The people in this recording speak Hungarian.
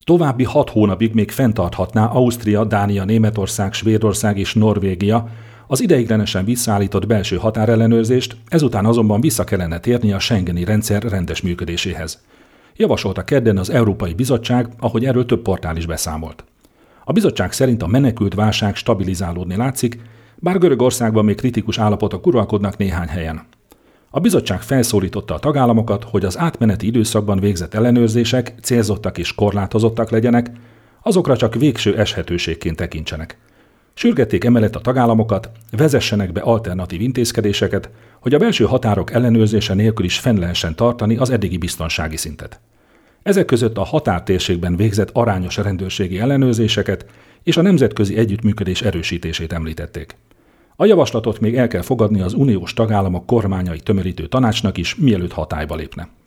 További 6 hónapig még fenntarthatná Ausztria, Dánia, Németország, Svédország és Norvégia az ideiglenesen visszaállított belső határellenőrzést, ezután azonban vissza kellene térni a schengeni rendszer rendes működéséhez. Javasolta kedden az Európai Bizottság, ahogy erről több portál is beszámolt. A bizottság szerint a menekült válság stabilizálódni látszik, bár Görögországban még kritikus állapotok uralkodnak néhány helyen. A bizottság felszólította a tagállamokat, hogy az átmeneti időszakban végzett ellenőrzések célzottak és korlátozottak legyenek, azokra csak végső eshetőségként tekintsenek. Sürgették emellett a tagállamokat, vezessenek be alternatív intézkedéseket, hogy a belső határok ellenőrzése nélkül is fenn lehessen tartani az eddigi biztonsági szintet. Ezek között a határtérségben végzett arányos rendőrségi ellenőrzéseket és a nemzetközi együttműködés erősítését említették. A javaslatot még el kell fogadni az uniós tagállamok kormányai tömörítő tanácsnak is, mielőtt hatályba lépne.